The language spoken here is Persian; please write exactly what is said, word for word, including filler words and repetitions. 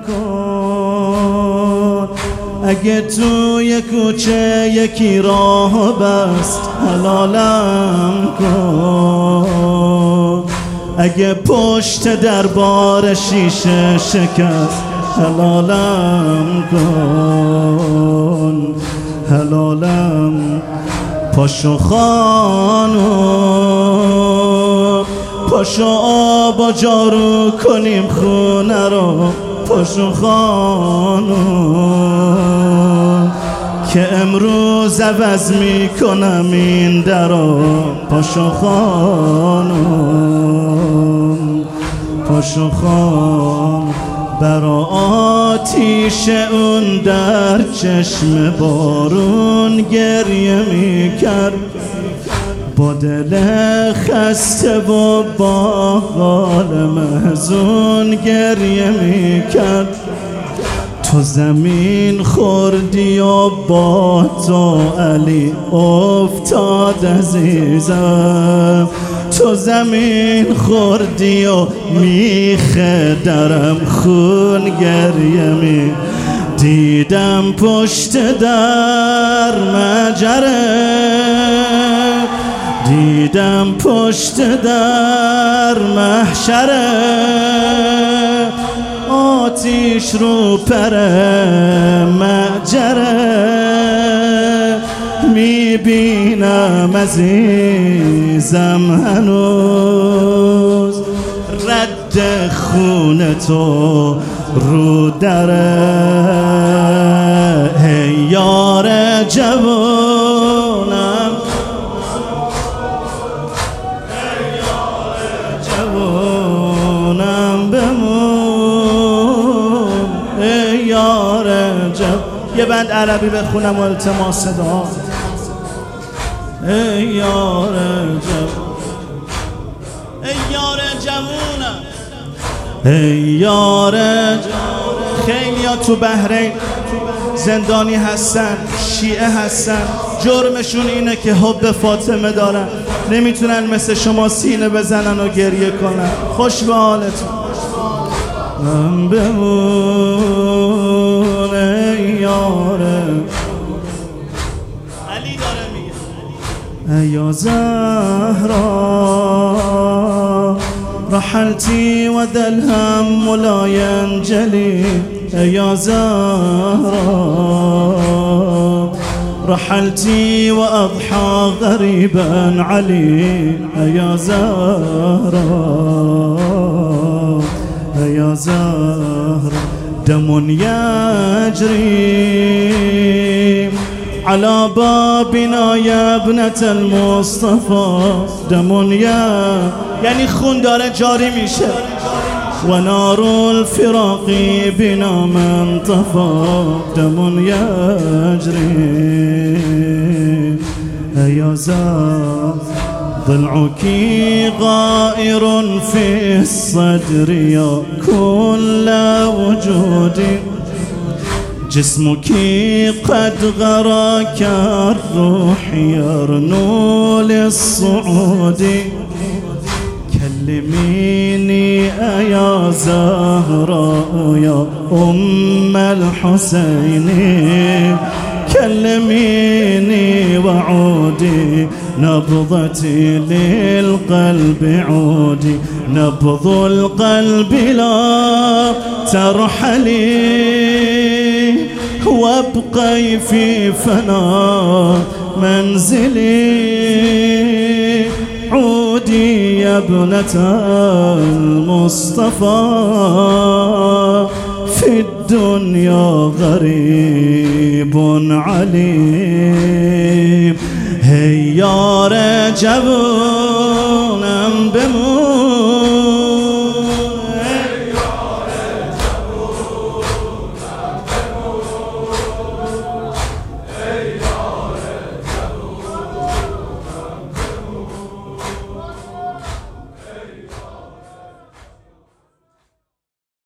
کن. اگه توی کوچه یکی راه بست حلالم کن. اگه پشت دربار شیشه شکست حلالم کن. حلالم پاشو خانم، پاشو آب و جارو کنیم خونه رو. پاشو خانم که امروز عوض میکنم این درو. پاشو خانم، پاشو خانم برا آتیش اون در چشم بارون گریه میکرد. با دل خسته و با حال محزون گریه میکرد. تو زمین خوردی و با تو علی افتاد عزیزم. تو زمین خوردی و میخه درم خون گریه می. دیدم پشت در مجره، دیدم پشت در محشره. آتیش رو پر مجره، میبینم عزیزم هنوز رد خون تو رو دره. هی یار جوانم، هی یار جوانم بمون. هی یار جوانم. یه بند عربی بخونم و التماس صدا. ای یار جوون، ای یار جوونم، ای یار جوون. خیلی ها تو بحرین زندانی هستن، شیعه هستن. جرمشون اینه که حب فاطمه دارن، نمیتونن مثل شما سینه بزنن و گریه کنن. خوش به حالتون. من بمون ای یار. علی داره میگه یا زهرا رحلتی و دلهم لا ينجلي. یا زهرا رحلتی و اضحى غریبا علی. یا زهرا، یا زهرا دم يجري على بابنا يا ابنة المصطفى. دم یا یعنی خون داره جاری میشه. و نار الفراق بنا من طفى. دم يجري يا زهرا ضلعك غائر في الصدر يا كل وجودي. جسمك قد غراك الروح يرنو للصعود. كلميني يا زهراء يا أم الحسين. كلميني وعودي نبضتي للقلب عودي. نبض القلب لا ترحلي وابقي في فنا منزلي. عودي يا ابنة المصطفى في الدنيا غريب عليم. هي يا جوون